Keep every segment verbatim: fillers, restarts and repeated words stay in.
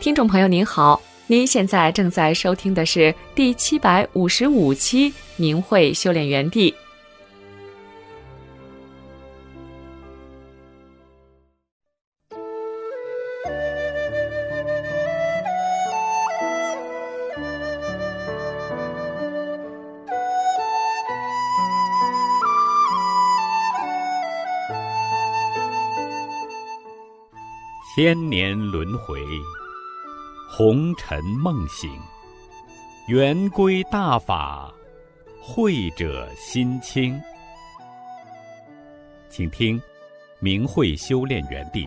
听众朋友您好，您现在正在收听的是第七百五十五期明慧修炼园地。 千年轮回，红尘梦醒，圆归大法，慧者心清。请听明慧修炼园地。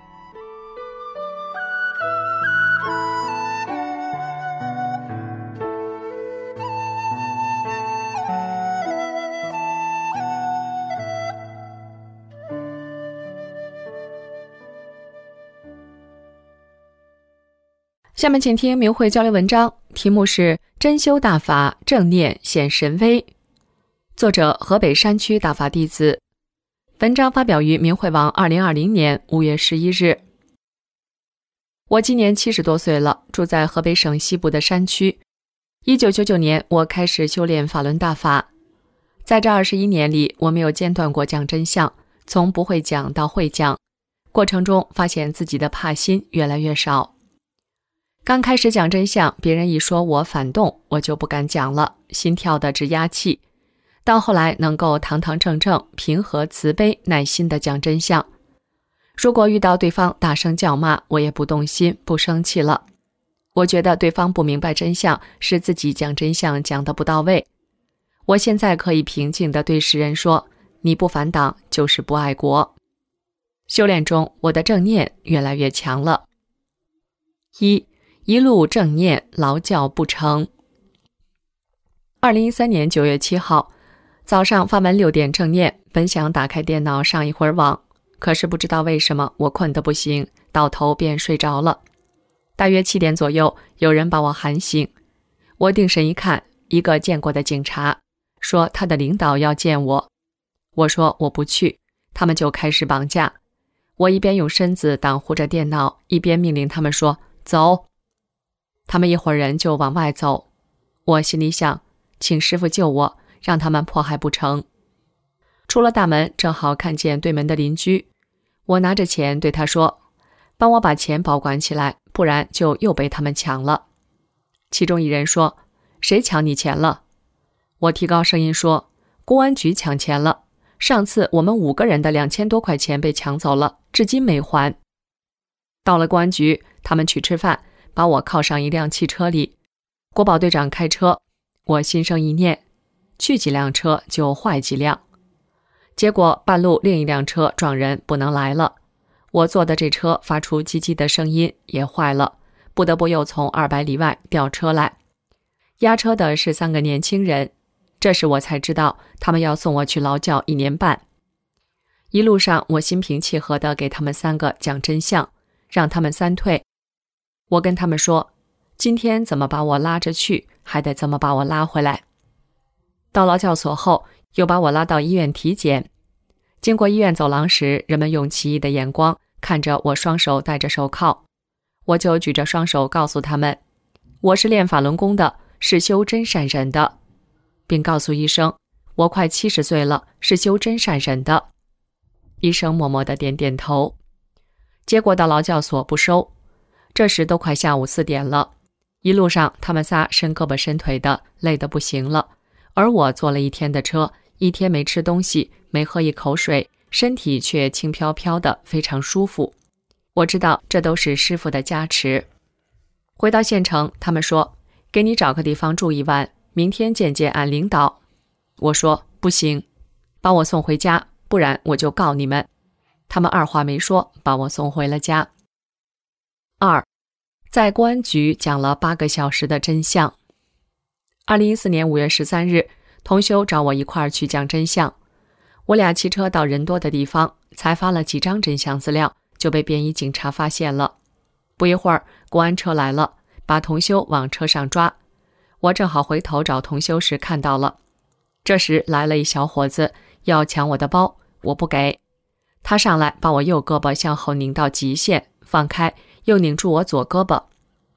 下面请听明慧交流文章，题目是真修大法，正念显神威，作者河北山区大法弟子。文章发表于明慧网二零二零年五月十一日。我今年七十多岁了，住在河北省西部的山区。一九九九年我开始修炼法轮大法，在这二十一年里，我没有间断过讲真相，从不会讲到会讲，过程中发现自己的怕心越来越少。刚开始讲真相，别人一说我反动，我就不敢讲了，心跳的直压气。到后来能够堂堂正正、平和慈悲、耐心地讲真相。如果遇到对方大声叫骂，我也不动心、不生气了。我觉得对方不明白真相，是自己讲真相讲得不到位。我现在可以平静地对世人说，你不反党就是不爱国。修炼中，我的正念越来越强了。一一路正念，劳教不成。二零一三年九月七号，早上发完六点正念，本想打开电脑上一会儿网，可是不知道为什么我困得不行，倒头便睡着了。大约七点左右，有人把我喊醒。我定神一看，一个见过的警察，说他的领导要见我。我说我不去，他们就开始绑架。我一边用身子挡护着电脑，一边命令他们说走。他们一伙人就往外走，我心里想，请师父救我，让他们迫害不成。出了大门，正好看见对门的邻居，我拿着钱对他说，帮我把钱保管起来，不然就又被他们抢了。其中一人说，谁抢你钱了？我提高声音说，公安局抢钱了，上次我们五个人的两千多块钱被抢走了，至今没还。到了公安局，他们去吃饭，把我铐上一辆汽车里，国保队长开车，我心生一念，去几辆车就坏几辆。结果半路另一辆车撞人，不能来了，我坐的这车发出叽叽的声音，也坏了，不得不又从二百里外调车来。押车的是三个年轻人，这时我才知道他们要送我去劳教一年半。一路上我心平气和地给他们三个讲真相，让他们三退。我跟他们说，今天怎么把我拉着去，还得怎么把我拉回来。到劳教所后，又把我拉到医院体检。经过医院走廊时，人们用奇异的眼光看着我双手戴着手铐，我就举着双手告诉他们，我是练法轮功的，是修真善忍的，并告诉医生，我快七十岁了，是修真善忍的。医生默默地点点头。结果到劳教所不收，这时都快下午四点了，一路上他们仨伸胳膊伸腿的，累得不行了，而我坐了一天的车，一天没吃东西，没喝一口水，身体却轻飘飘的，非常舒服。我知道这都是师父的加持。回到县城，他们说，给你找个地方住一晚，明天见见俺领导。我说不行，把我送回家，不然我就告你们。他们二话没说，把我送回了家。二，在公安局讲了八个小时的真相。二零一四年五月十三日，同修找我一块儿去讲真相。我俩骑车到人多的地方，才发了几张真相资料，就被便衣警察发现了。不一会儿，公安车来了，把同修往车上抓。我正好回头找同修时看到了。这时来了一小伙子，要抢我的包，我不给。他上来把我右胳膊向后拧到极限，放开，又拧住我左胳膊，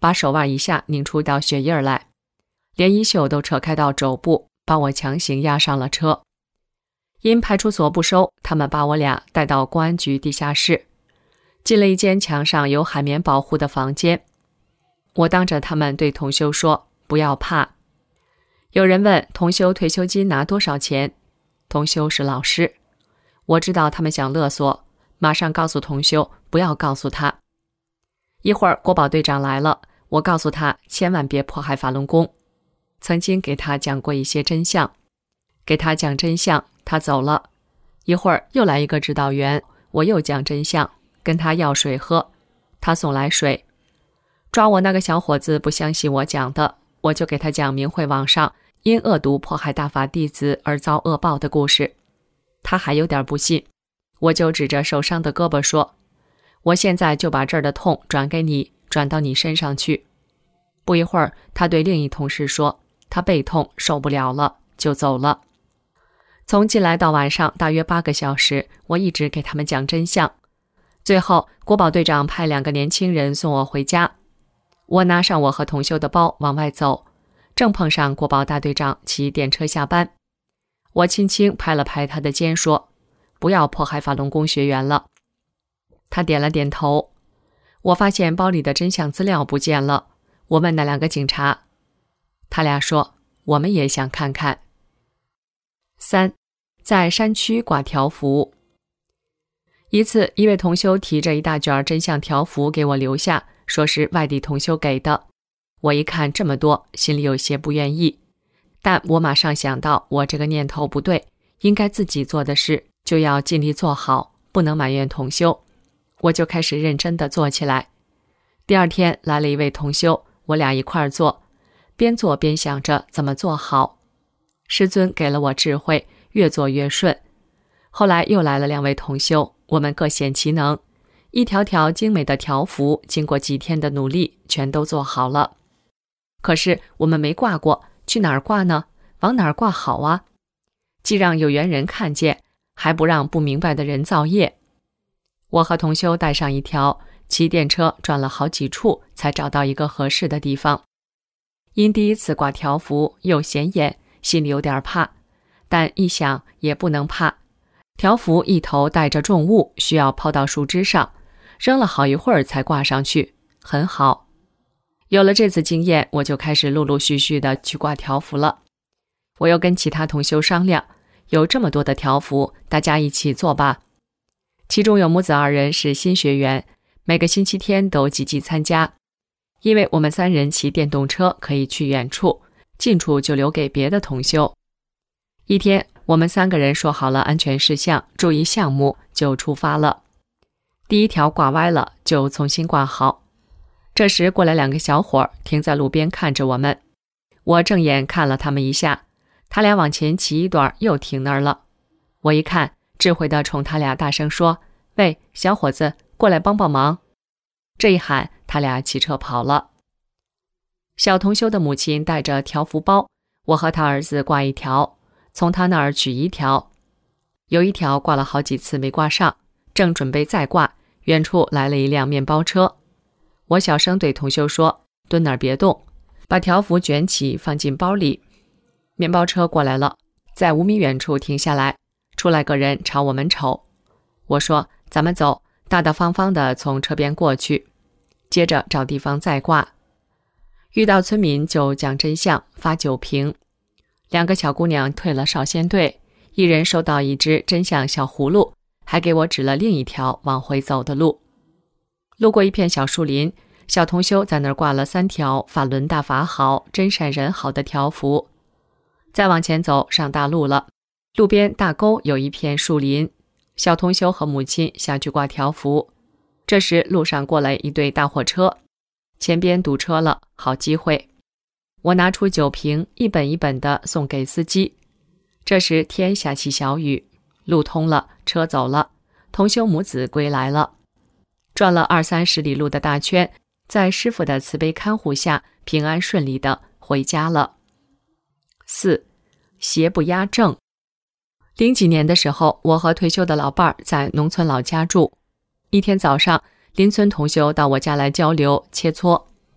把手腕以下拧出道血印来，连衣袖都扯开到肘部，把我强行押上了车。因派出所不收，他们把我俩带到公安局地下室，进了一间墙上有海绵保护的房间。我当着他们对同修说，不要怕。有人问同修退休金拿多少钱，同修是老师。我知道他们想勒索，马上告诉同修不要告诉他。一会儿国保队长来了，我告诉他千万别迫害法轮功，曾经给他讲过一些真相，给他讲真相，他走了。一会儿又来一个指导员，我又讲真相，跟他要水喝，他送来水。抓我那个小伙子不相信我讲的，我就给他讲明慧网上因恶毒迫害大法弟子而遭恶报的故事。他还有点不信，我就指着受伤的胳膊说，我现在就把这儿的痛转给你，转到你身上去。不一会儿，他对另一同事说，他背痛受不了了，就走了。从进来到晚上大约八个小时，我一直给他们讲真相。最后国保队长派两个年轻人送我回家，我拿上我和同修的包往外走，正碰上国保大队长骑电车下班。我轻轻拍了拍他的肩说，不要迫害法轮功学员了。他点了点头。我发现包里的真相资料不见了，我问那两个警察，他俩说我们也想看看。三，在山区挂条幅。一次，一位同修提着一大卷真相条幅给我留下，说是外地同修给的。我一看这么多，心里有些不愿意，但我马上想到我这个念头不对，应该自己做的事就要尽力做好，不能埋怨同修。我就开始认真地做起来。第二天来了一位同修，我俩一块儿做，边做边想着怎么做好。师尊给了我智慧，越做越顺。后来又来了两位同修，我们各显其能，一条条精美的条幅经过几天的努力全都做好了。可是我们没挂过，去哪儿挂呢？往哪儿挂好啊？既让有缘人看见，还不让不明白的人造业。我和同修带上一条，骑电车转了好几处才找到一个合适的地方。因第一次挂条幅又显眼，心里有点怕，但一想也不能怕。条幅一头带着重物，需要抛到树枝上，扔了好一会儿才挂上去，很好。有了这次经验，我就开始陆陆续续的去挂条幅了。我又跟其他同修商量，有这么多的条幅，大家一起做吧。其中有母子二人是新学员，每个星期天都积极参加。因为我们三人骑电动车可以去远处，近处就留给别的同修。一天，我们三个人说好了安全事项、注意项目，就出发了。第一条挂歪了，就重新挂好。这时过来两个小伙停在路边看着我们，我正眼看了他们一下，他俩往前骑一段又停那儿了。我一看，智慧地冲他俩大声说，喂，小伙子，过来帮帮忙。这一喊，他俩骑车跑了。小同修的母亲带着条幅包，我和他儿子挂一条，从他那儿取一条。有一条挂了好几次没挂上，正准备再挂，远处来了一辆面包车。我小声对同修说，蹲那儿别动，把条幅卷起放进包里。面包车过来了，在五米远处停下来，出来个人朝我们瞅。我说，咱们走，大大方方地从车边过去，接着找地方再挂。遇到村民就讲真相，发酒瓶。两个小姑娘退了少先队，一人收到一只真相小葫芦，还给我指了另一条往回走的路。路过一片小树林，小同修在那儿挂了三条法轮大法好，真善人好的条幅。再往前走，上大路了，路边大沟有一片树林，小同修和母亲下去挂条幅。这时路上过来一队大货车，前边堵车了，好机会。我拿出酒瓶，一本一本地送给司机。这时天下起小雨，路通了，车走了，同修母子归来了。转了二三十里路的大圈，在师父的慈悲看护下，平安顺利地回家了。四，邪不压正。零几年的时候，我和退休的老伴儿在农村老家住。一天早上，邻村同修到我家来交流切磋。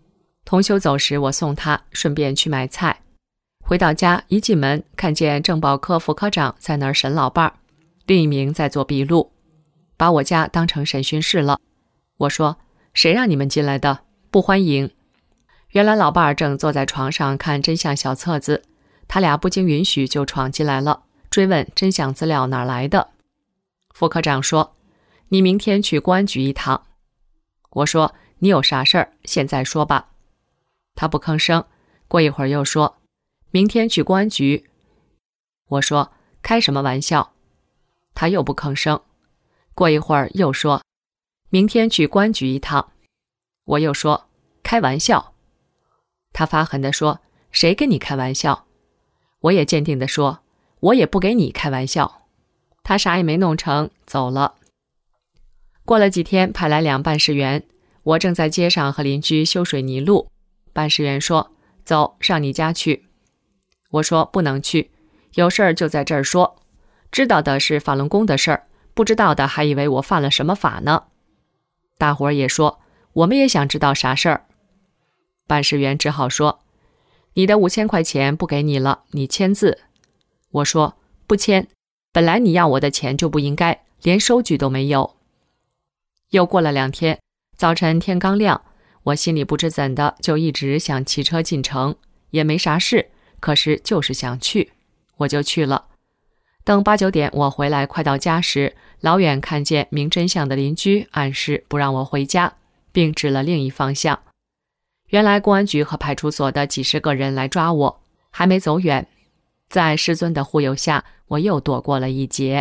同修走时，我送他，顺便去买菜。回到家，一进门看见政保科副科长在那儿审老伴儿，另一名在做笔录，把我家当成审讯室了。我说：谁让你们进来的？不欢迎。原来老伴儿正坐在床上看真相小册子，他俩不经允许就闯进来了，追问真相资料哪儿来的。副科长说：你明天去公安局一趟。我说：你有啥事儿现在说吧。他不吭声，过一会儿又说：明天去公安局。我说：开什么玩笑？他又不吭声，过一会儿又说：明天去公安局一趟。我又说：开玩笑。他发狠地说：谁跟你开玩笑？我也坚定地说：我也不给你开玩笑。他啥也没弄成，走了。过了几天，派来两办事员，我正在街上和邻居修水泥路，办事员说：走，上你家去。我说：不能去，有事儿就在这儿说，知道的是法轮功的事儿，不知道的还以为我犯了什么法呢。大伙儿也说：我们也想知道啥事儿。办事员只好说：你的五千块钱不给你了，你签字。我说：不签，本来你要我的钱就不应该，连收据都没有。又过了两天，早晨天刚亮，我心里不知怎的就一直想骑车进城，也没啥事，可是就是想去，我就去了。等八九点我回来快到家时，老远看见明真相的邻居暗示不让我回家，并指了另一方向。原来公安局和派出所的几十个人来抓我，还没走远，在师尊的护佑下，我又躲过了一劫。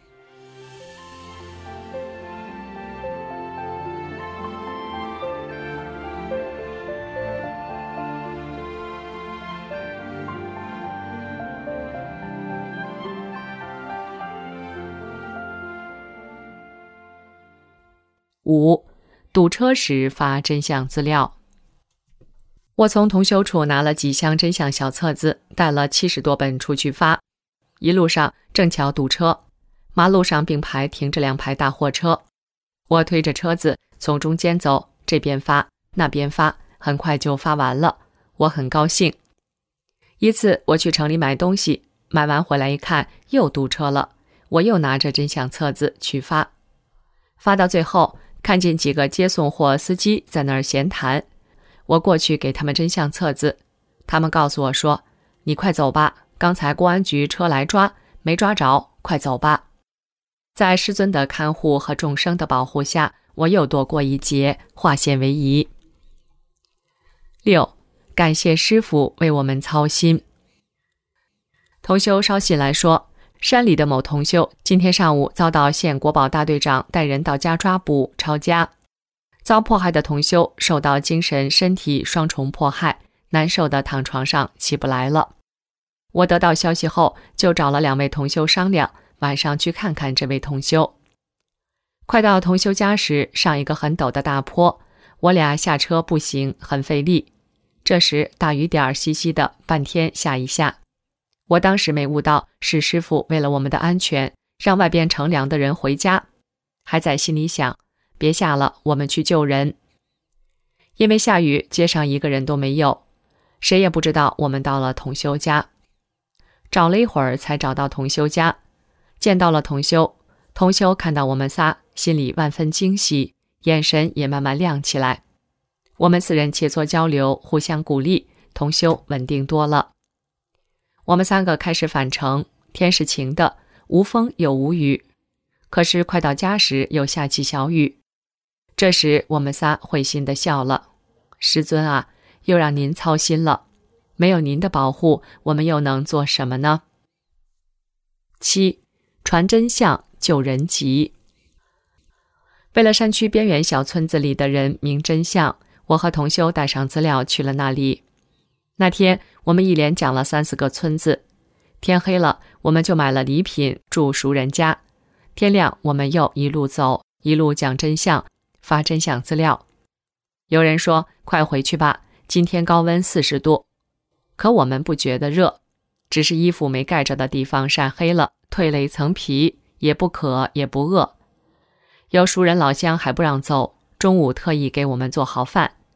五、堵车时发真相资料。我从同修处拿了几箱真相小册子，带了七十多本出去发。一路上正巧堵车，马路上并排停着两排大货车，我推着车子从中间走，这边发那边发，很快就发完了，我很高兴。一次我去城里买东西，买完回来一看又堵车了，我又拿着真相册子去发。发到最后，看见几个接送货司机在那儿闲谈，我过去给他们真相册子，他们告诉我说：你快走吧，刚才公安局车来抓，没抓着，快走吧。在师尊的看护和众生的保护下，我又躲过一劫，化险为夷。六、感谢师父为我们操心。同修捎信来说，山里的某同修今天上午遭到县国保大队长带人到家抓捕抄家，遭迫害的同修受到精神身体双重迫害，难受的躺床上起不来了。我得到消息后就找了两位同修商量，晚上去看看这位同修。快到同修家时，上一个很陡的大坡，我俩下车步行很费力。这时大雨点儿淅淅的，半天下一下。我当时没悟到是师父为了我们的安全，让外边乘凉的人回家，还在心里想，别下了，我们去救人。因为下雨，街上一个人都没有，谁也不知道我们到了同修家。找了一会儿才找到同修家，见到了同修，同修看到我们仨，心里万分惊喜，眼神也慢慢亮起来。我们四人切磋交流，互相鼓励，同修稳定多了。我们三个开始返程，天是晴的，无风又无雨。可是快到家时又下起小雨。这时我们仨会心地笑了。师尊啊，又让您操心了，没有您的保护，我们又能做什么呢？七、传真相救人急。为了山区边缘小村子里的人明真相，我和同修带上资料去了那里。那天我们一连讲了三四个村子，天黑了我们就买了礼品住熟人家，天亮我们又一路走，一路讲真相，发真相资料。有人说快回去吧，今天高温四十度，可我们不觉得热，只是衣服没盖着的地方晒黑了，褪了一层皮，也不渴也不饿。有熟人老乡还不让走，中午特意给我们做好饭。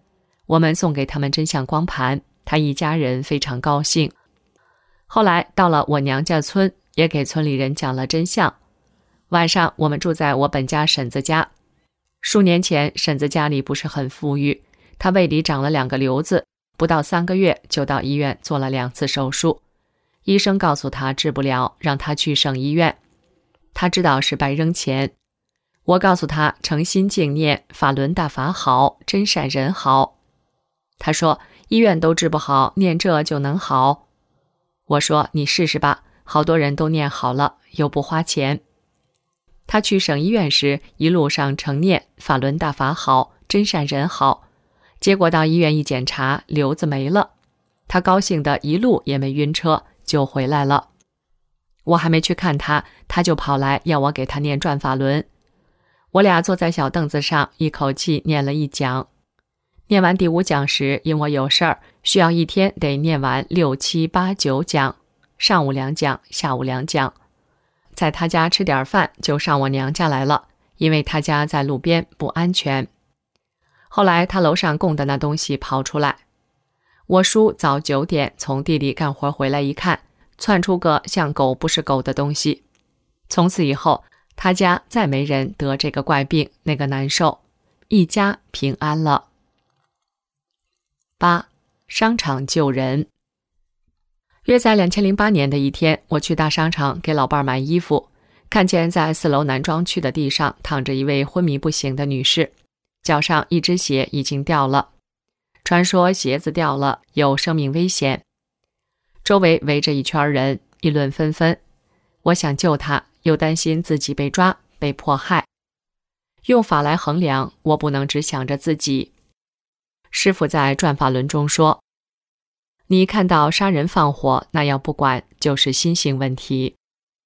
我们送给他们真相光盘，他一家人非常高兴。后来到了我娘家村，也给村里人讲了真相。晚上我们住在我本家婶子家。数年前婶子家里不是很富裕，她胃里长了两个瘤子，不到三个月就到医院做了两次手术。医生告诉她治不了，让她去省医院。她知道是白扔钱。我告诉她诚心敬念法轮大法好，真善人好。她说医院都治不好，念这就能好。我说你试试吧，好多人都念好了，又不花钱。他去省医院时，一路上承念法轮大法好，真善人好。结果到医院一检查，瘤子没了。他高兴的一路也没晕车，就回来了。我还没去看他，他就跑来要我给他念转法轮。我俩坐在小凳子上，一口气念了一讲。念完第五讲时，因我有事儿，需要一天得念完六七八九讲，上午两讲，下午两讲。在他家吃点饭，就上我娘家来了，因为他家在路边，不安全。后来他楼上供的那东西刨出来，我叔早九点从地里干活回来一看，窜出个像狗不是狗的东西。从此以后，他家再没人得这个怪病，那个难受，一家平安了。八、商场救人。约在两千零八年的一天，我去大商场给老伴儿买衣服，看见在四楼男装区的地上躺着一位昏迷不醒的女士，脚上一只鞋已经掉了，传说鞋子掉了有生命危险。周围围着一圈人，议论纷纷。我想救她，又担心自己被抓被迫害。用法来衡量，我不能只想着自己。师父在转法轮中说，你看到杀人放火，那要不管就是心性问题。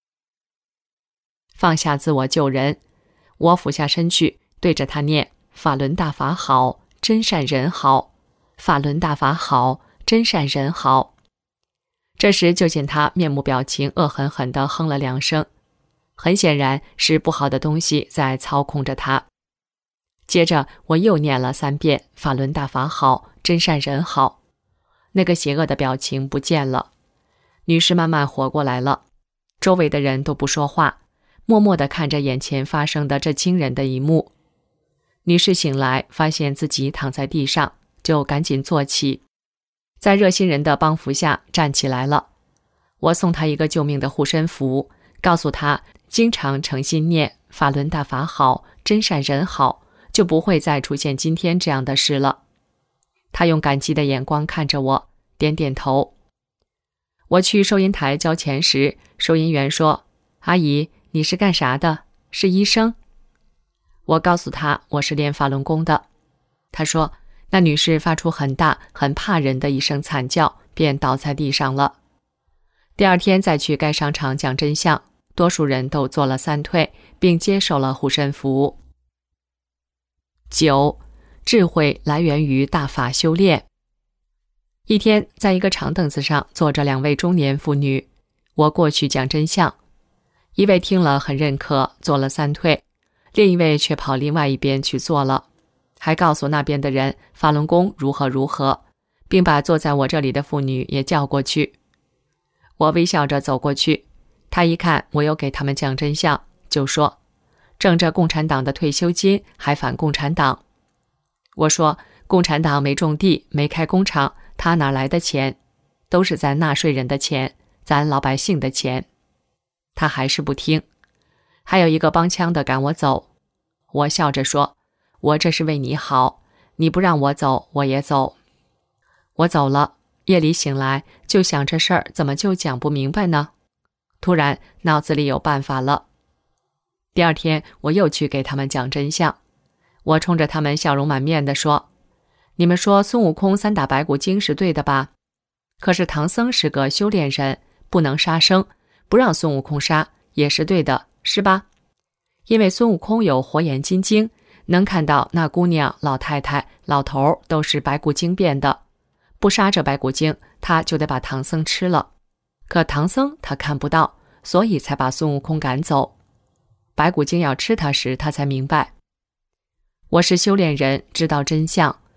放下自我救人，我俯下身去，对着他念法轮大法好，真善人好，法轮大法好，真善人好。这时就见他面目表情恶狠狠地哼了两声，很显然是不好的东西在操控着他。接着我又念了三遍法轮大法好，真善人好。那个邪恶的表情不见了，女士慢慢活过来了。周围的人都不说话，默默地看着眼前发生的这惊人的一幕。女士醒来，发现自己躺在地上，就赶紧坐起，在热心人的帮扶下站起来了。我送她一个救命的护身符，告诉她经常诚心念法轮大法好，真善人好，就不会再出现今天这样的事了。他用感激的眼光看着我，点点头。我去收银台交钱时，收银员说，阿姨，你是干啥的？是医生？我告诉他我是练法轮功的。他说，那女士发出很大很怕人的一声惨叫，便倒在地上了。第二天再去该商场讲真相，多数人都做了三退，并接受了护身符。九、智慧来源于大法修炼。一天，在一个长凳子上坐着两位中年妇女，我过去讲真相。一位听了很认可，做了三退，另一位却跑另外一边去做了，还告诉那边的人法轮功如何如何，并把坐在我这里的妇女也叫过去。我微笑着走过去，他一看我又给他们讲真相，就说，挣着共产党的退休金还反共产党。我说，共产党没种地，没开工厂，他哪来的钱？都是咱纳税人的钱，咱老百姓的钱。他还是不听，还有一个帮腔的赶我走。我笑着说，我这是为你好，你不让我走，我也走。我走了，夜里醒来就想这事儿怎么就讲不明白呢？突然脑子里有办法了。第二天我又去给他们讲真相，我冲着他们笑容满面地说，你们说孙悟空三打白骨精是对的吧？可是唐僧是个修炼人，不能杀生，不让孙悟空杀也是对的，是吧？因为孙悟空有火眼金睛，能看到那姑娘、老太太、老头都是白骨精变的，不杀这白骨精，他就得把唐僧吃了。可唐僧他看不到，所以才把孙悟空赶走。白骨精要吃他时，他才明白，我是修炼人，知道真相。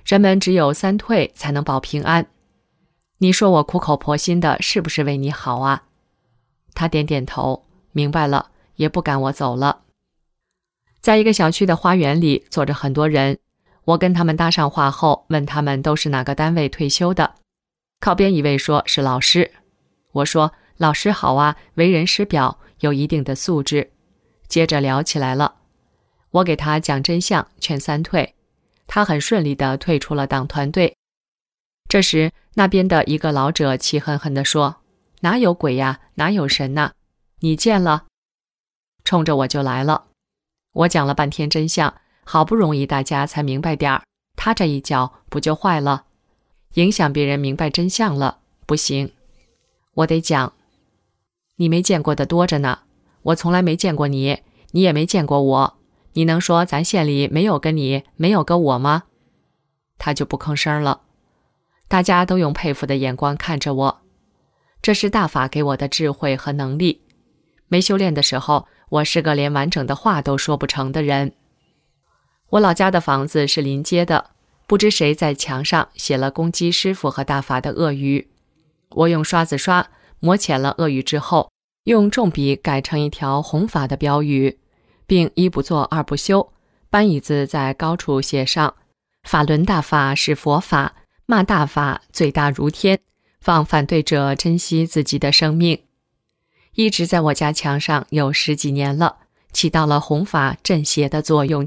人们只有三退才能保平安。你说我苦口婆心的是不是为你好啊？他点点头，明白了，也不赶我走了。在一个小区的花园里坐着很多人，我跟他们搭上话后，问他们都是哪个单位退休的。靠边一位说是老师。我说老师好啊，为人师表，有一定的素质。接着聊起来了，我给他讲真相，劝三退，他很顺利地退出了党团队。这时那边的一个老者气恨恨地说，哪有鬼呀，哪有神呐，你见了？冲着我就来了。我讲了半天真相，好不容易大家才明白点儿，他这一脚不就坏了，影响别人明白真相了，不行。我得讲，你没见过的多着呢，我从来没见过你，你也没见过我，你能说咱县里没有个你，没有个我吗？他就不吭声了。大家都用佩服的眼光看着我，这是大法给我的智慧和能力。没修炼的时候，我是个连完整的话都说不成的人。我老家的房子是临街的，不知谁在墙上写了攻击师傅和大法的恶语。我用刷子刷，磨浅了恶语之后，用重笔改成一条弘法的标语，并一不做二不休，搬椅子在高处写上法轮大法是佛法，骂大法罪大如天，望反对者珍惜自己的生命。一直在我家墙上有十几年了，起到了弘法镇邪的作用。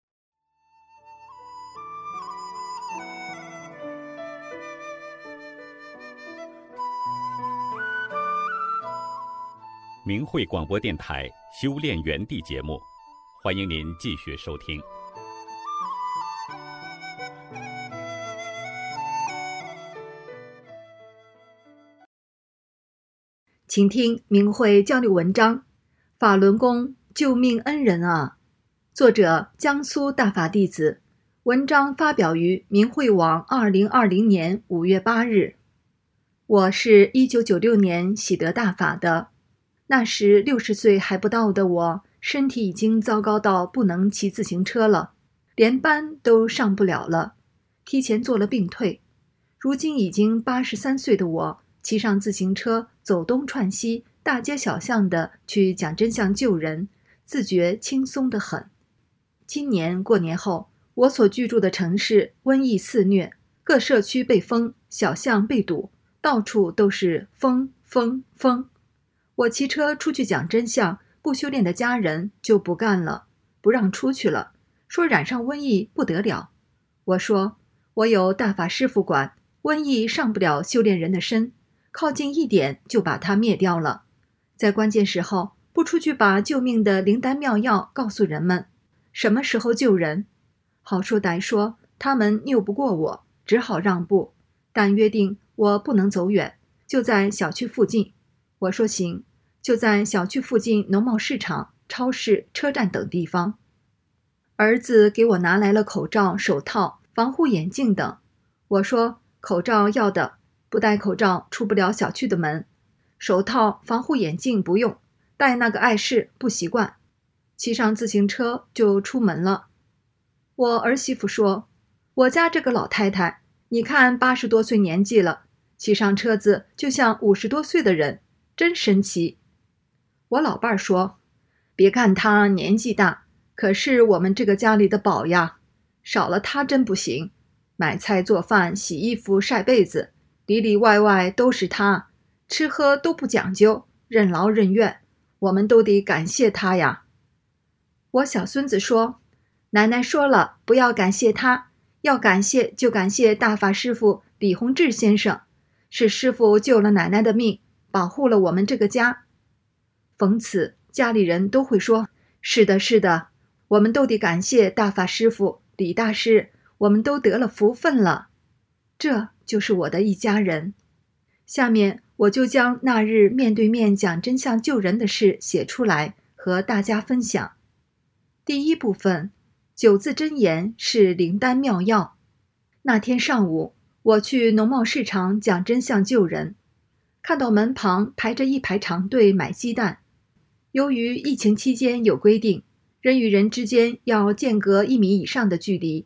明慧广播电台修炼园地节目，欢迎您继续收听。 请听明慧交流文章，法轮功救命恩人啊！作者江苏大法弟子，文章发表于明慧网二零二零年五月八日。我是一九九六年喜得大法的，那时六十岁还不到的我，身体已经糟糕到不能骑自行车了，连班都上不了了，提前做了病退。如今已经八十三岁的我，骑上自行车走东串西，大街小巷的去讲真相救人，自觉轻松得很。今年过年后，我所居住的城市瘟疫肆虐，各社区被封，小巷被堵，到处都是封封封。我骑车出去讲真相，不修炼的家人就不干了，不让出去了，说染上瘟疫不得了。我说我有大法师傅管，瘟疫上不了修炼人的身，靠近一点就把它灭掉了。在关键时候不出去把救命的灵丹妙药告诉人们，什么时候救人？好说歹说，他们拗不过我，只好让步，但约定我不能走远，就在小区附近。我说行，就在小区附近农贸市场、超市、车站等地方。儿子给我拿来了口罩、手套、防护眼镜等。我说口罩要的，不戴口罩出不了小区的门，手套、防护眼镜不用，戴那个碍事，不习惯。骑上自行车就出门了。我儿媳妇说，我家这个老太太，你看八十多岁年纪了，骑上车子就像五十多岁的人，真神奇。我老伴儿说，别看她年纪大，可是我们这个家里的宝呀，少了她真不行，买菜做饭、洗衣服、晒被子，里里外外都是她，吃喝都不讲究，任劳任怨，我们都得感谢她呀。我小孙子说，奶奶说了，不要感谢她，要感谢就感谢大法师父李洪志先生，是师父救了奶奶的命，保护了我们这个家。逢此，家里人都会说，是的是的，我们都得感谢大法师父李大师，我们都得了福分了。这就是我的一家人。下面我就将那日面对面讲真相救人的事写出来，和大家分享。第一部分，九字真言是灵丹妙药。那天上午，我去农贸市场讲真相救人，看到门旁排着一排长队买鸡蛋。由于疫情期间有规定，人与人之间要间隔一米以上的距离，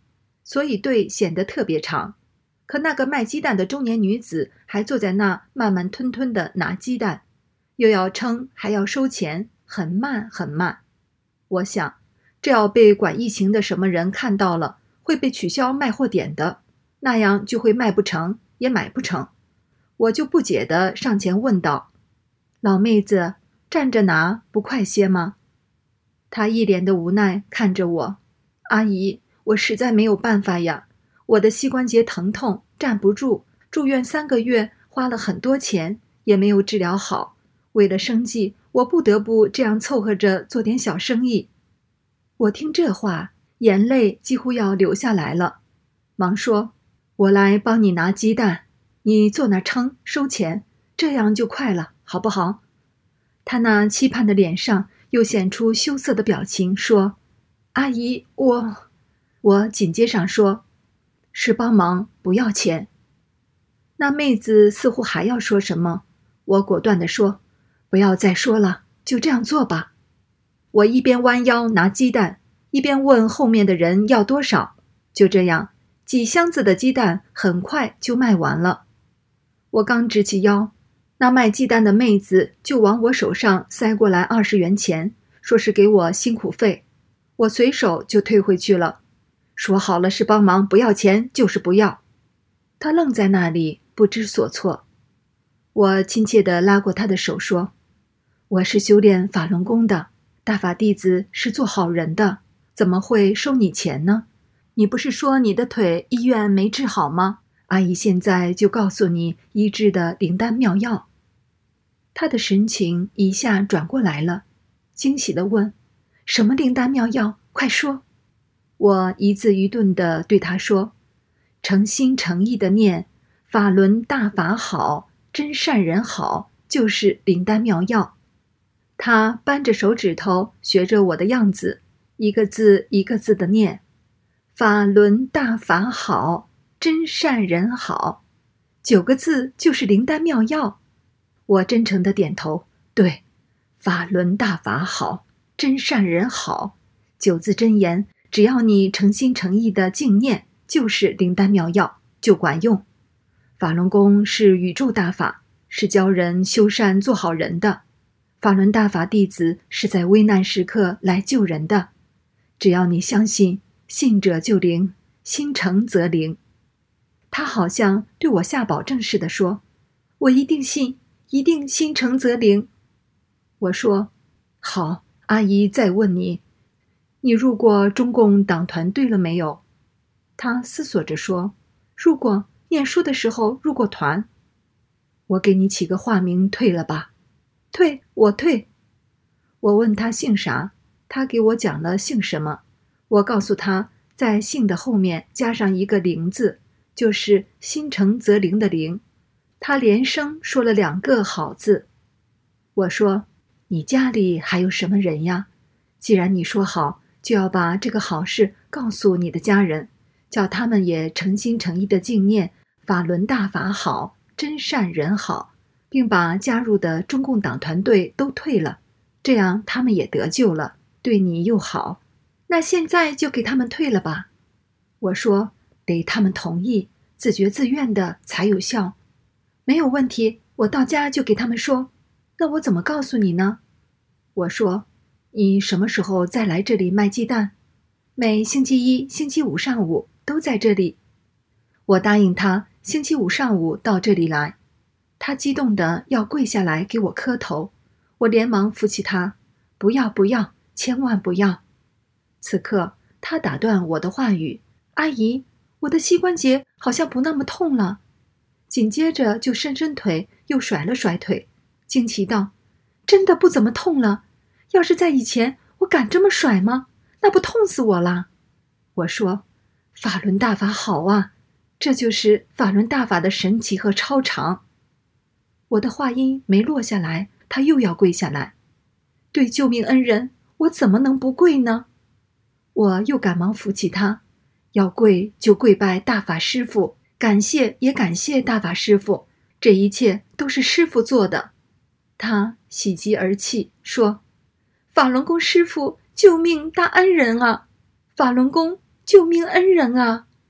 所以队显得特别长。可那个卖鸡蛋的中年女子还坐在那慢慢吞吞地拿鸡蛋，又要称还要收钱，很慢很慢。我想，这要被管疫情的什么人看到了，会被取消卖货点的，那样就会卖不成，也买不成。我就不解地上前问道：老妹子，站着拿不快些吗？她一脸的无奈看着我：阿姨，我实在没有办法呀，我的膝关节疼痛，站不住，住院三个月，花了很多钱，也没有治疗好。为了生计，我不得不这样凑合着做点小生意。我听这话，眼泪几乎要流下来了，忙说：我来帮你拿鸡蛋，你坐那称收钱，这样就快了，好不好？他那期盼的脸上又显出羞涩的表情，说：阿姨，我……我紧接上说：是帮忙，不要钱。那妹子似乎还要说什么，我果断地说：不要再说了，就这样做吧。我一边弯腰拿鸡蛋，一边问后面的人要多少。就这样，几箱子的鸡蛋很快就卖完了。我刚直起腰，那卖鸡蛋的妹子就往我手上塞过来二十元钱，说是给我辛苦费。我随手就退回去了，说好了是帮忙，不要钱就是不要。她愣在那里不知所措。我亲切地拉过她的手说：我是修炼法轮功的，大法弟子是做好人的，怎么会收你钱呢？你不是说你的腿医院没治好吗？阿姨现在就告诉你医治的灵丹妙药。她的神情一下转过来了，惊喜地问：什么灵丹妙药？快说。我一字一顿地对她说：诚心诚意地念法轮大法好，真善人好，就是灵丹妙药。她扳着手指头，学着我的样子，一个字一个字地念：法轮大法好，真善人好，九个字就是灵丹妙药。我真诚地点头，对，法轮大法好，真善人好，九字真言，只要你诚心诚意的敬念，就是灵丹妙药，就管用。法轮功是宇宙大法，是教人修善做好人的。法轮大法弟子是在危难时刻来救人的。只要你相信，信者就灵，心诚则灵。他好像对我下保证似的说：我一定信，一定心诚则灵。我说：好，阿姨再问你，你入过中共党团队了没有？他思索着说：入过，念书的时候入过团。我给你起个化名，退了吧。退，我退。我问他姓啥，他给我讲了姓什么。我告诉他，在姓的后面加上一个灵字，就是心诚则灵的灵。他连声说了两个好字。我说：你家里还有什么人呀？既然你说好，就要把这个好事告诉你的家人，叫他们也诚心诚意的敬念法轮大法好，真善人好，并把加入的中共党团队都退了，这样他们也得救了，对你又好。那现在就给他们退了吧。我说：得他们同意，自觉自愿的才有效。没有问题，我到家就给他们说。那我怎么告诉你呢？我说：你什么时候再来这里卖鸡蛋？每星期一、星期五上午都在这里。我答应他星期五上午到这里来。他激动的要跪下来给我磕头，我连忙扶起他：不要不要，千万不要。此刻他打断我的话语：阿姨，我的膝关节好像不那么痛了。紧接着就伸伸腿，又甩了甩腿，惊奇道：真的不怎么痛了？要是在以前，我敢这么甩吗？那不痛死我了。我说：法轮大法好啊，这就是法轮大法的神奇和超常。我的话音没落下来，他又要跪下来。对救命恩人，我怎么能不跪呢？我又赶忙扶起他，要跪就跪拜大法师父，感谢也感谢大法师父，这一切都是师父做的。他喜极而泣，说：法轮功师父救命大恩人啊，法轮功救命恩人啊。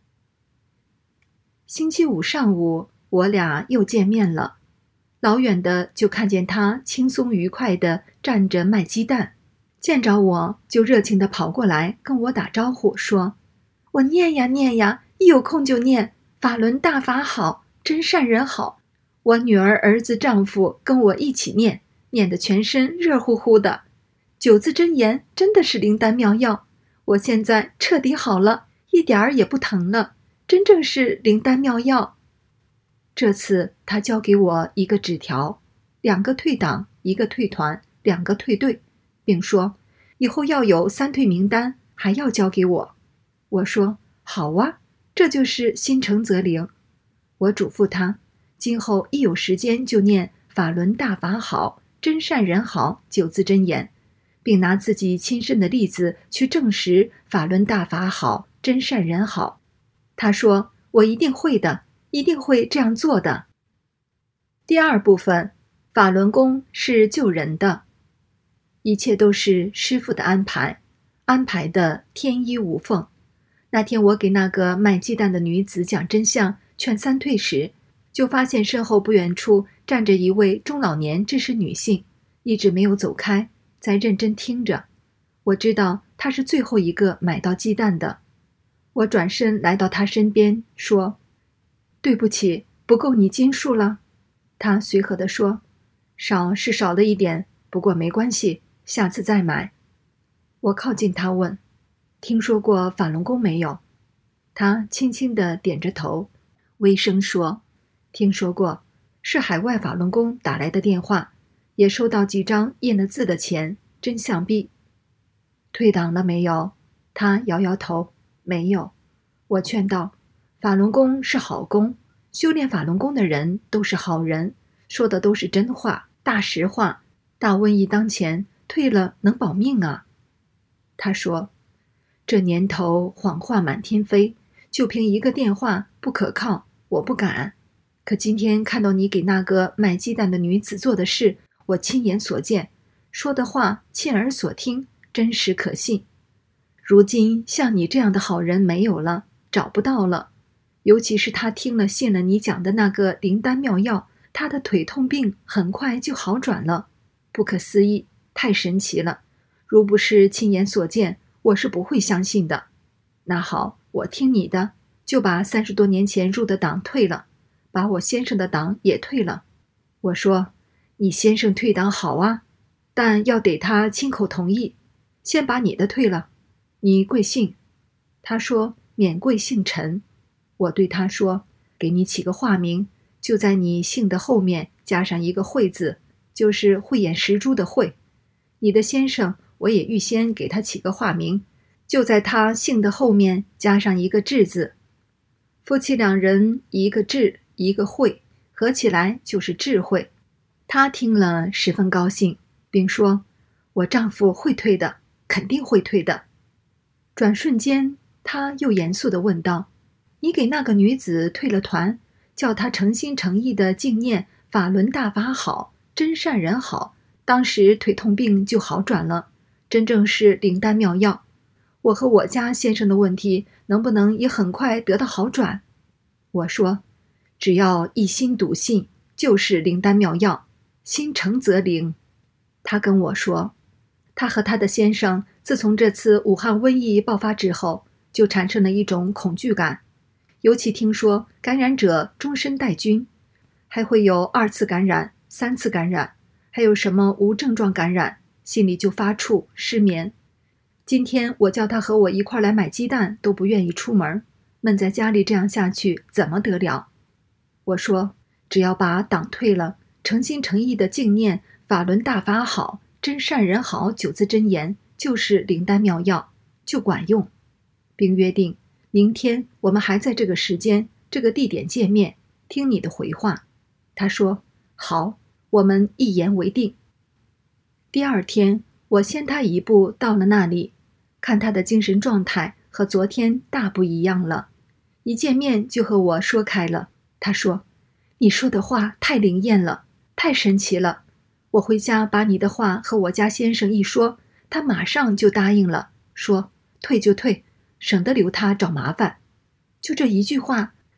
星期五上午，我俩又见面了。老远的就看见他轻松愉快地站着卖鸡蛋，见着我就热情地跑过来跟我打招呼，说：“我念呀念呀，一有空就念，法轮大法好，真善人好。”我女儿、儿子、丈夫跟我一起念，念得全身热乎乎的。九字真言真的是灵丹妙药，我现在彻底好了，一点儿也不疼了，真正是灵丹妙药。这次他交给我一个纸条，两个退党，一个退团，两个退队，并说以后要有三退名单，还要交给我。我说好啊，这就是心诚则灵。我嘱咐他，今后一有时间就念法轮大法好，真善人好九字真言，并拿自己亲身的例子去证实法轮大法好，真善人好。他说我一定会的，一定会这样做的。第二部分，法轮功是救人的，一切都是师父的安排，安排的天衣无缝。那天我给那个卖鸡蛋的女子讲真相，劝三退时，就发现身后不远处站着一位中老年知识女性，一直没有走开，在认真听着。我知道她是最后一个买到鸡蛋的。我转身来到她身边，说：“对不起，不够你斤数了。”她随和地说：“少是少了一点，不过没关系，下次再买。”我靠近她问：“听说过法轮功没有？”她轻轻地点着头，微声说：“听说过，是海外法轮功打来的电话，也收到几张印了字的钱，真相币。”退党了没有？她摇摇头，没有。我劝道：“法轮功是好功，修炼法轮功的人都是好人，说的都是真话，大实话。大瘟疫当前，退了能保命啊。”他说：“这年头谎话满天飞，就凭一个电话不可靠，我不敢。可今天看到你给那个卖鸡蛋的女子做的事，我亲眼所见，说的话亲耳所听，真实可信。如今像你这样的好人没有了，找不到了。尤其是他听了信了你讲的那个灵丹妙药，他的腿痛病很快就好转了，不可思议，太神奇了。如不是亲眼所见，我是不会相信的。那好，我听你的，就把三十多年前入的党退了，把我先生的党也退了。”我说：“你先生退党好啊，但要得他亲口同意，先把你的退了。你贵姓？”他说：“免贵姓陈。”我对他说：“给你起个化名，就在你姓的后面加上一个慧字，就是慧眼识珠的慧。你的先生我也预先给他起个化名，就在他姓的后面加上一个智字。夫妻两人一个智一个慧，合起来就是智慧。”他听了十分高兴，并说：“我丈夫会退的，肯定会退的。”转瞬间他又严肃地问道：“你给那个女子退了团，叫她诚心诚意地敬念法轮大法好，真善人好，当时腿痛病就好转了，真正是灵丹妙药。我和我家先生的问题能不能也很快得到好转？”我说：“只要一心笃信，就是灵丹妙药，心诚则灵。”他跟我说，他和他的先生自从这次武汉瘟疫爆发之后，就产生了一种恐惧感，尤其听说感染者终身带菌，还会有二次感染、三次感染，还有什么无症状感染，心里就发怵失眠。今天我叫他和我一块来买鸡蛋，都不愿意出门，闷在家里，这样下去怎么得了？我说：“只要把党退了，诚心诚意的敬念法轮大法好，真善人好九字真言，就是灵丹妙药，就管用。”并约定明天我们还在这个时间、这个地点见面，听你的回话。他说：“好，我们一言为定。”第二天，我先他一步到了那里，看他的精神状态和昨天大不一样了，一见面就和我说开了。他说：“你说的话太灵验了，太神奇了。我回家把你的话和我家先生一说，他马上就答应了，说退就退，省得留他找麻烦。”就这一句话，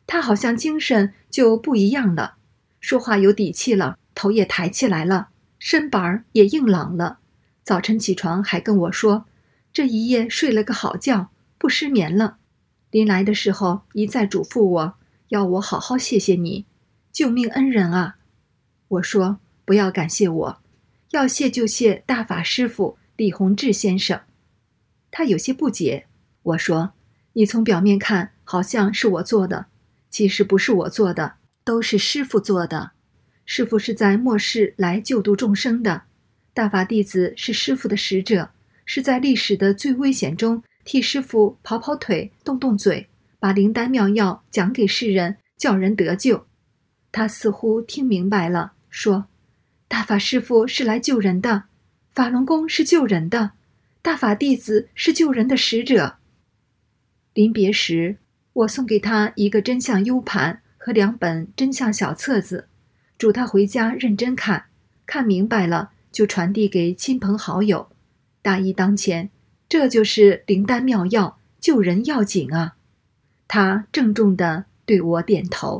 他好像精神就不一样了，说话有底气了，头也抬起来了，身板儿也硬朗了。早晨起床还跟我说，这一夜睡了个好觉，不失眠了。临来的时候一再嘱咐我，要我好好谢谢你，救命恩人啊！我说不要感谢我，要谢就谢大法师父李洪志先生。他有些不解，我说你从表面看好像是我做的，其实不是我做的，都是师父做的。师父是在末世来救度众生的，大法弟子是师父的使者，是在历史的最危险中替师父跑跑腿动动嘴，把灵丹妙药讲给世人，叫人得救。他似乎听明白了，说大法师父是来救人的，法轮功是救人的，大法弟子是救人的使者。临别时，我送给他一个真相 U 盘和两本真相小册子，嘱他回家认真看，看明白了就传递给亲朋好友。大义当前，这就是灵丹妙药，救人要紧啊！他郑重地对我点头。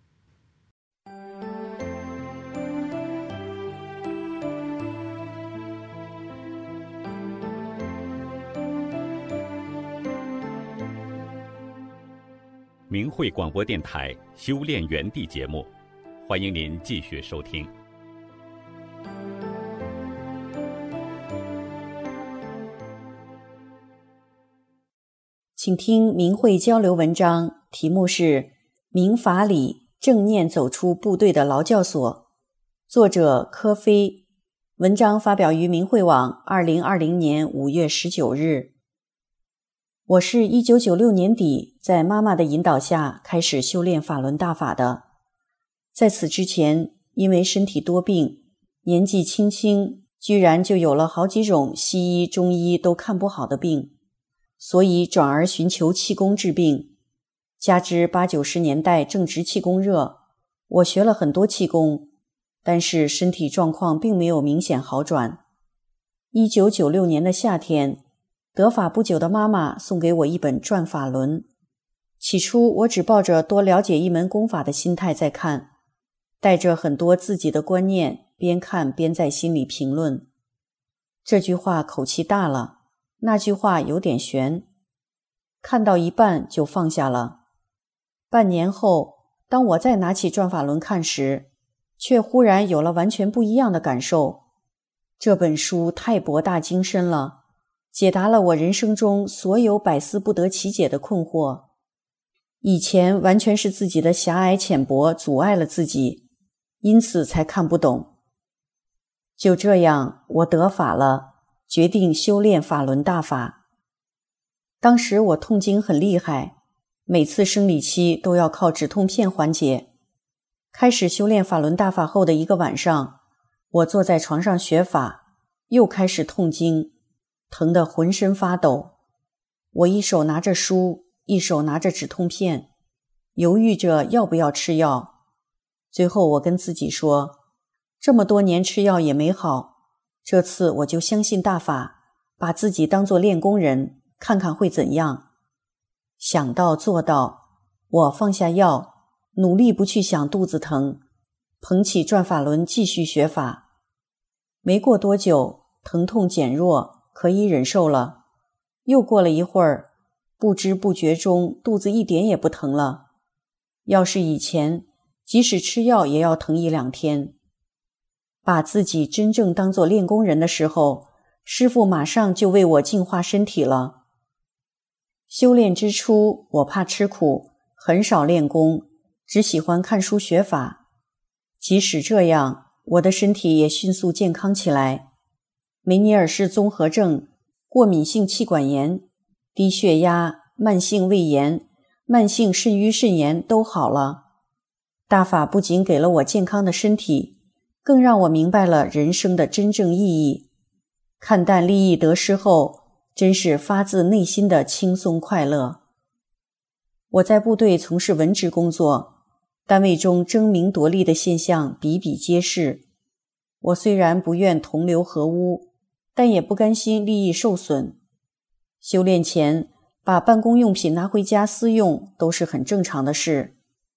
明慧广播电台修炼园地节目，欢迎您继续收听。 请听明慧交流文章，题目是明法理正念走出部队的劳教所，作者柯飞，文章发表于明慧网二零二零年五月十九日。我是一九九六年底在妈妈的引导下开始修炼法轮大法的。在此之前，因为身体多病，年纪轻轻，居然就有了好几种西医、中医都看不好的病，所以转而寻求气功治病。加之八九十年代正值气功热，我学了很多气功，但是身体状况并没有明显好转。一九九六年的夏天，得法不久的妈妈送给我一本《转法轮》。起初我只抱着多了解一门功法的心态在看，带着很多自己的观念，边看边在心里评论。这句话口气大了，那句话有点悬。看到一半就放下了。半年后，当我再拿起《转法轮》看时，却忽然有了完全不一样的感受。这本书太博大精深了，解答了我人生中所有百思不得其解的困惑。以前完全是自己的狭隘浅薄阻碍了自己，因此才看不懂。就这样，我得法了，决定修炼法轮大法。当时我痛经很厉害，每次生理期都要靠止痛片缓解。开始修炼法轮大法后的一个晚上，我坐在床上学法，又开始痛经，疼得浑身发抖。我一手拿着书，一手拿着止痛片，犹豫着要不要吃药。最后我跟自己说，这么多年吃药也没好，这次我就相信大法，把自己当作练功人，看看会怎样。想到做到，我放下药，努力不去想肚子疼，捧起转法轮继续学法。没过多久，疼痛减弱，可以忍受了。又过了一会儿，不知不觉中肚子一点也不疼了。要是以前，即使吃药也要疼一两天。把自己真正当作练功人的时候，师父马上就为我净化身体了。修炼之初，我怕吃苦，很少练功，只喜欢看书学法。即使这样，我的身体也迅速健康起来。梅尼尔氏综合症、过敏性气管炎、低血压、慢性胃炎、慢性肾盂肾炎都好了。大法不仅给了我健康的身体，更让我明白了人生的真正意义。看淡利益得失后，真是发自内心的轻松快乐。我在部队从事文职工作，单位中争名夺利的现象比比皆是。我虽然不愿同流合污，但也不甘心利益受损。修炼前，把办公用品拿回家私用都是很正常的事。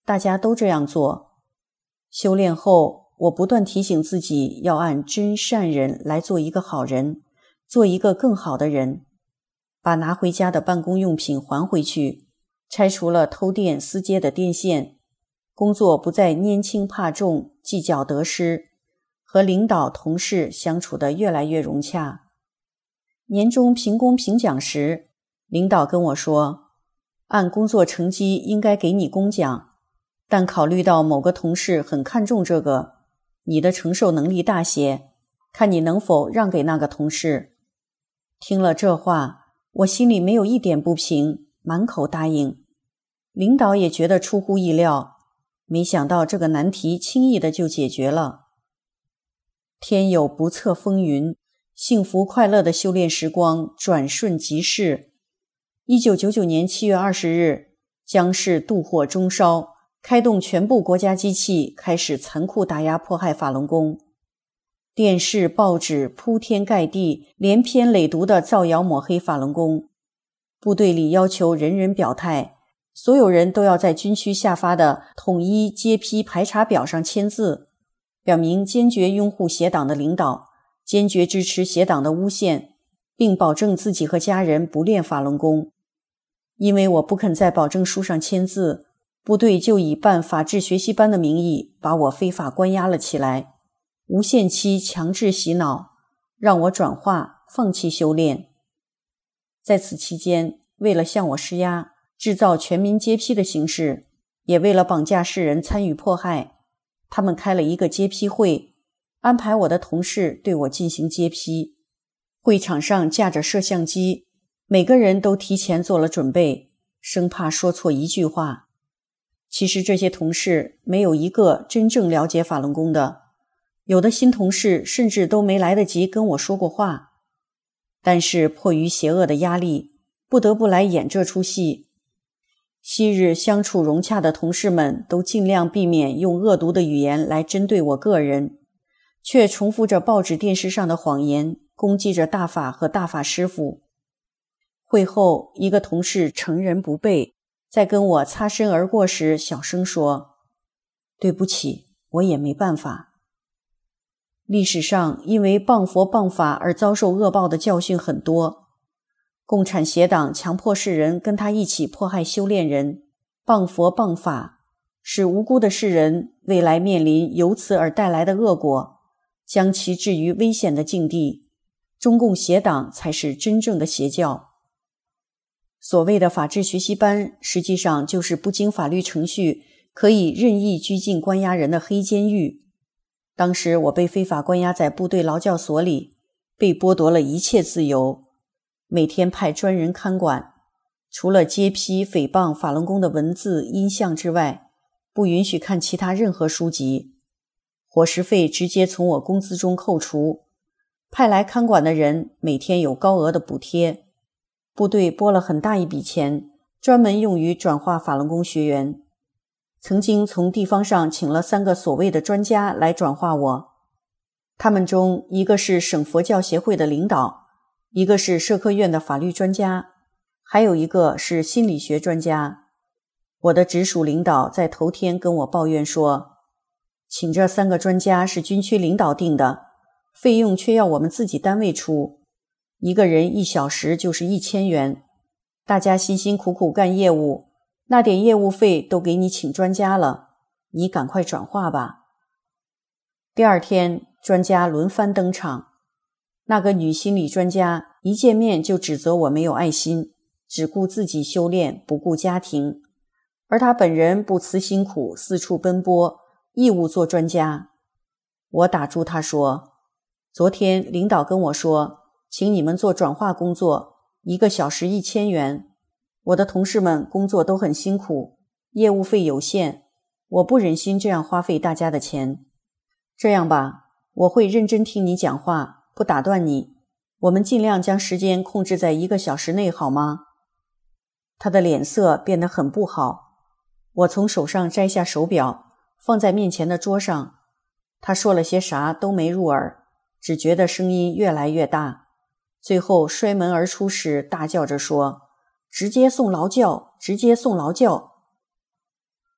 大家都这样做。修炼后，我不断提醒自己要按真善人来做一个好人，做一个更好的人，把拿回家的办公用品还回去，拆除了偷电私接的电线，工作不再拈轻怕重，计较得失，和领导同事相处得越来越融洽。年终评功评奖时，领导跟我说，按工作成绩应该给你工奖，但考虑到某个同事很看重这个，你的承受能力大些，看你能否让给那个同事。听了这话，我心里没有一点不平，满口答应。领导也觉得出乎意料，没想到这个难题轻易的就解决了。天有不测风云，幸福快乐的修炼时光转瞬即逝。一九九九年七月二十日，江氏妒火中烧，开动全部国家机器，开始残酷打压迫害法轮功。电视、报纸铺天盖地，连篇累牍地造谣抹黑法轮功。部队里要求人人表态，所有人都要在军区下发的统一揭批排查表上签字，表明坚决拥护邪党的领导，坚决支持邪党的诬陷，并保证自己和家人不练法轮功。因为我不肯在保证书上签字，部队就以办法治学习班的名义把我非法关押了起来，无限期强制洗脑，让我转化放弃修炼。在此期间，为了向我施压，制造全民揭批的形势，也为了绑架世人参与迫害，他们开了一个揭批会，安排我的同事对我进行揭批。会场上架着摄像机，每个人都提前做了准备，生怕说错一句话。其实这些同事没有一个真正了解法轮功的，有的新同事甚至都没来得及跟我说过话。但是迫于邪恶的压力，不得不来演这出戏。昔日相处融洽的同事们都尽量避免用恶毒的语言来针对我个人，却重复着报纸电视上的谎言，攻击着大法和大法师父。会后，一个同事承认不备，在跟我擦身而过时小声说，对不起，我也没办法。历史上因为谤佛谤法而遭受恶报的教训很多，共产邪党强迫世人跟他一起迫害修炼人，谤佛谤法，使无辜的世人未来面临由此而带来的恶果，将其置于危险的境地。中共邪党才是真正的邪教。所谓的法治学习班，实际上就是不经法律程序可以任意拘禁关押人的黑监狱。当时我被非法关押在部队劳教所里，被剥夺了一切自由，每天派专人看管，除了揭批诽谤法轮功的文字音像之外，不允许看其他任何书籍。伙食费直接从我工资中扣除，派来看管的人每天有高额的补贴。部队拨了很大一笔钱，专门用于转化法轮功学员。曾经从地方上请了三个所谓的专家来转化我，他们中一个是省佛教协会的领导，一个是社科院的法律专家，还有一个是心理学专家。我的直属领导在头天跟我抱怨说，请这三个专家是军区领导定的，费用却要我们自己单位出，一个人一小时就是一千元，大家辛辛苦苦干业务，那点业务费都给你请专家了，你赶快转化吧。第二天，专家轮番登场。那个女心理专家一见面就指责我没有爱心，只顾自己修炼，不顾家庭，而她本人不辞辛苦，四处奔波，义务做专家。我打住她说，昨天领导跟我说，请你们做转化工作，一个小时一千元。我的同事们工作都很辛苦，业务费有限，我不忍心这样花费大家的钱。这样吧，我会认真听你讲话，不打断你，我们尽量将时间控制在一个小时内，好吗？他的脸色变得很不好。我从手上摘下手表，放在面前的桌上。他说了些啥都没入耳，只觉得声音越来越大，最后摔门而出时大叫着说，直接送劳教，直接送劳教。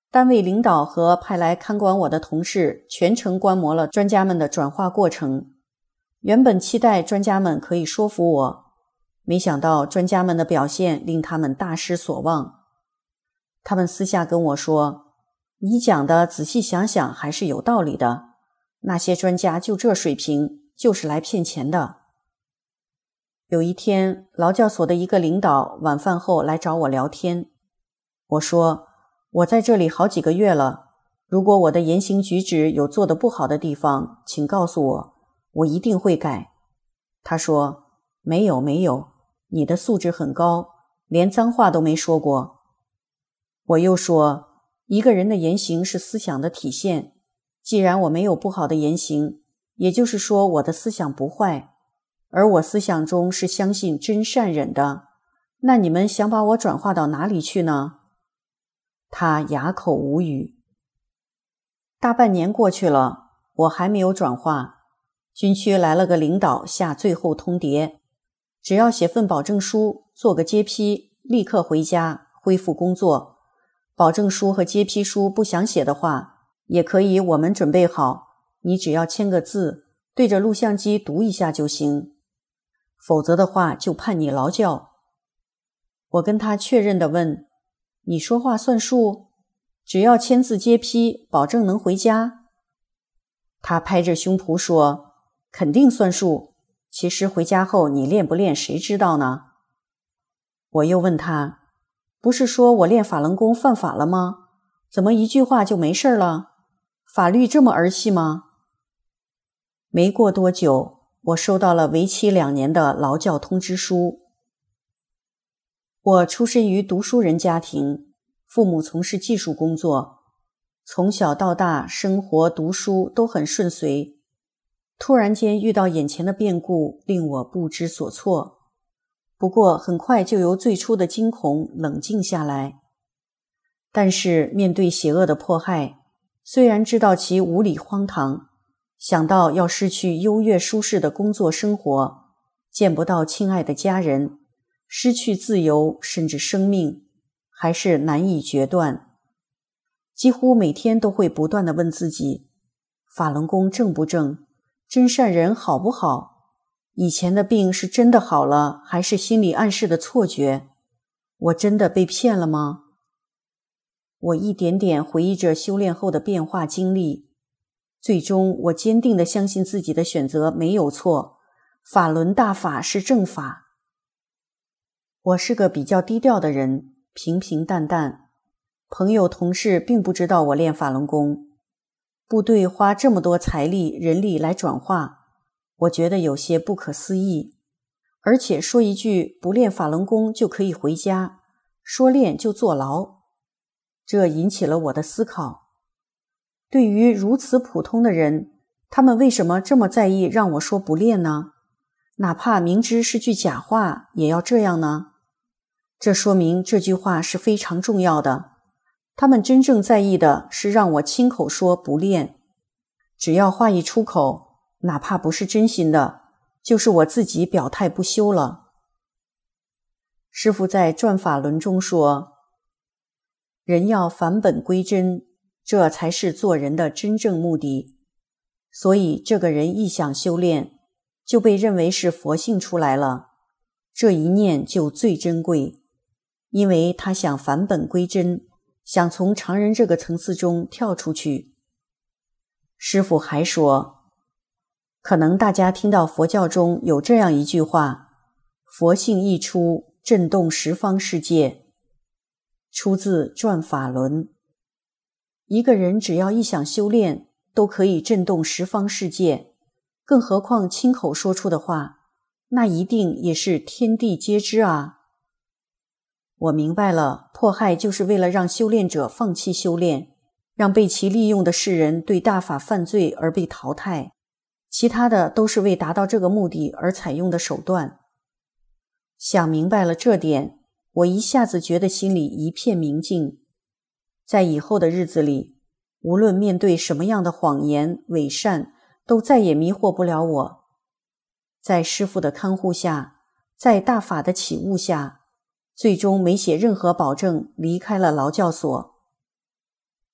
单位领导和派来看管我的同事全程观摩了专家们的转化过程。原本期待专家们可以说服我，没想到专家们的表现令他们大失所望。他们私下跟我说，你讲的仔细想想还是有道理的，那些专家就这水平，就是来骗钱的。有一天，劳教所的一个领导晚饭后来找我聊天。我说，我在这里好几个月了，如果我的言行举止有做得不好的地方，请告诉我，我一定会改。他说，没有没有，你的素质很高，连脏话都没说过。我又说，一个人的言行是思想的体现，既然我没有不好的言行，也就是说我的思想不坏，而我思想中是相信真善忍的，那你们想把我转化到哪里去呢？他哑口无语。大半年过去了，我还没有转化。军区来了个领导下最后通牒，只要写份保证书，做个揭批，立刻回家恢复工作。保证书和揭批书不想写的话，也可以我们准备好，你只要签个字，对着录像机读一下就行，否则的话就判你劳教。我跟他确认地问，你说话算数？只要签字揭批，保证能回家？他拍着胸脯说，肯定算数，其实回家后你练不练谁知道呢？我又问他，不是说我练法轮功犯法了吗？怎么一句话就没事了？法律这么儿戏吗？没过多久，我收到了为期两年的劳教通知书。我出身于读书人家庭，父母从事技术工作，从小到大生活读书都很顺遂。突然间遇到眼前的变故，令我不知所措。不过很快就由最初的惊恐冷静下来。但是面对邪恶的迫害，虽然知道其无理荒唐，想到要失去优越舒适的工作生活，见不到亲爱的家人，失去自由甚至生命，还是难以决断。几乎每天都会不断地问自己，法轮功正不正？真善人好不好？以前的病是真的好了，还是心理暗示的错觉？我真的被骗了吗？我一点点回忆着修炼后的变化经历，最终我坚定地相信自己的选择没有错，法轮大法是正法。我是个比较低调的人，平平淡淡，朋友同事并不知道我练法轮功。部队花这么多财力人力来转化，我觉得有些不可思议。而且说一句不练法轮功就可以回家，说练就坐牢，这引起了我的思考。对于如此普通的人，他们为什么这么在意让我说不练呢？哪怕明知是句假话，也要这样呢？这说明这句话是非常重要的。他们真正在意的是让我亲口说不练。只要话一出口，哪怕不是真心的，就是我自己表态不修了。师父在转法轮中说，人要返本归真，这才是做人的真正目的。所以这个人一想修炼，就被认为是佛性出来了，这一念就最珍贵，因为他想返本归真，想从常人这个层次中跳出去。师父还说，可能大家听到佛教中有这样一句话，佛性一出，震动十方世界，出自转法轮。一个人只要一想修炼，都可以震动十方世界，更何况亲口说出的话，那一定也是天地皆知啊。我明白了，迫害就是为了让修炼者放弃修炼，让被其利用的世人对大法犯罪而被淘汰，其他的都是为达到这个目的而采用的手段。想明白了这点，我一下子觉得心里一片明净。在以后的日子里，无论面对什么样的谎言伪善，都再也迷惑不了我。在师父的看护下，在大法的启悟下，最终没写任何保证，离开了劳教所。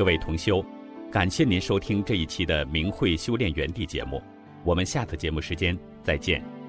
各位同修，感谢您收听这一期的明慧修炼园地节目，我们下次节目时间再见。